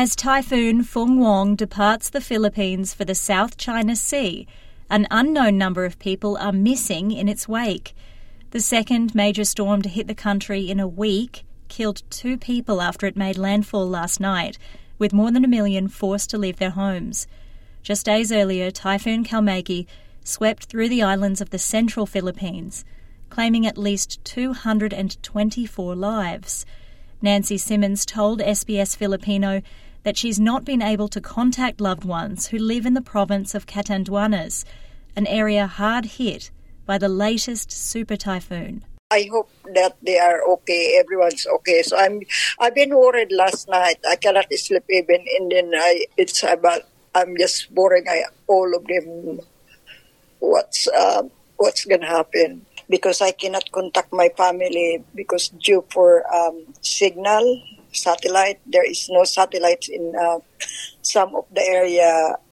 As Typhoon Fung Wong departs the Philippines for the South China Sea, an unknown number of people are missing in its wake. The second major storm to hit the country in a week killed 2 people after it made landfall last night, with more than 1 million forced to leave their homes. Just days earlier, Typhoon Kalmagi swept through the islands of the central Philippines, claiming at least 224 lives. Nancy Simmons told SBS Filipino that she's not been able to contact loved ones who live in the province of Catanduanes, an area hard hit by the latest super typhoon. I hope that they are okay, everyone's okay. So I've been worried last night. I cannot sleep even, and then I'm just worrying all of them what's gonna happen, because I cannot contact my family because due for signal satellite. There is no satellites in some of the area